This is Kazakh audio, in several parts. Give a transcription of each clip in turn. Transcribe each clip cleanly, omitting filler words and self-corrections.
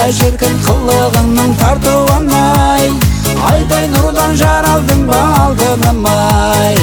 айқай шіркін қылығыңның тартуын-ай, айдай нұрдан жаралдың ба алтыным-ай.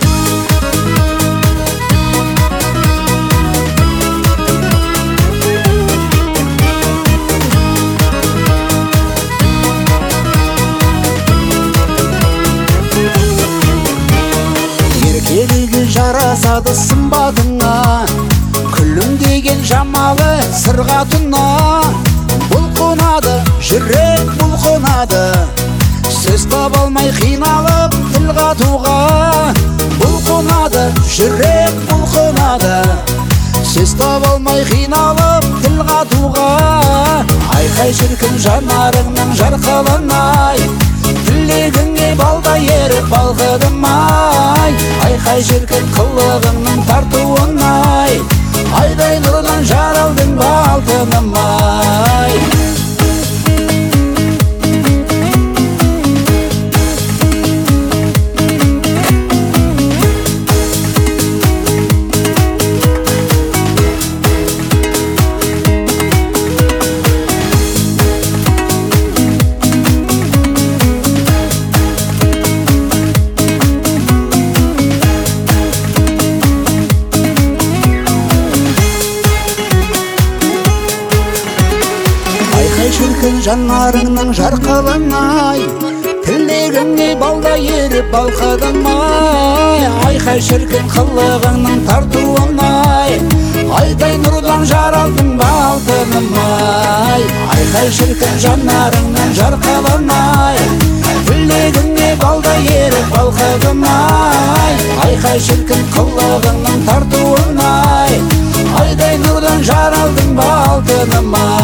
Еркелігі жарасады сымбатыңа, күлім деген жамалы сырғатына. Бұлқынады, жүрек бұлқынады, сөз таба алмай қиналып тіл қатуға. Бұлқынады, жүрек бұлқынады, сөз таба алмай қиналып тіл қатуға. Айқай шіркін жанарыңның жарқылын-ай, тілегіңе балдай еріп балқыдым-ай. Айқай шіркін қылығыңның тартуын-ай, айдай нұрдан жаралдың ба алтыным-ай. Шіркін жанарыңның жарқылын-ай, тілегіңе балдай еріп балқыдым-ай. Айқай шіркін қылығыңның тартуын-ай, айдай нұрдан жаралдың ба алтыным-ай. Айқай шіркін жанарыңның жарқылын-ай, тілегіңе балдай еріп балқыдым-ай. Айқай шіркін қылығыңның тартуын-ай, айдай нұрдан жаралдың ба алтыным-ай.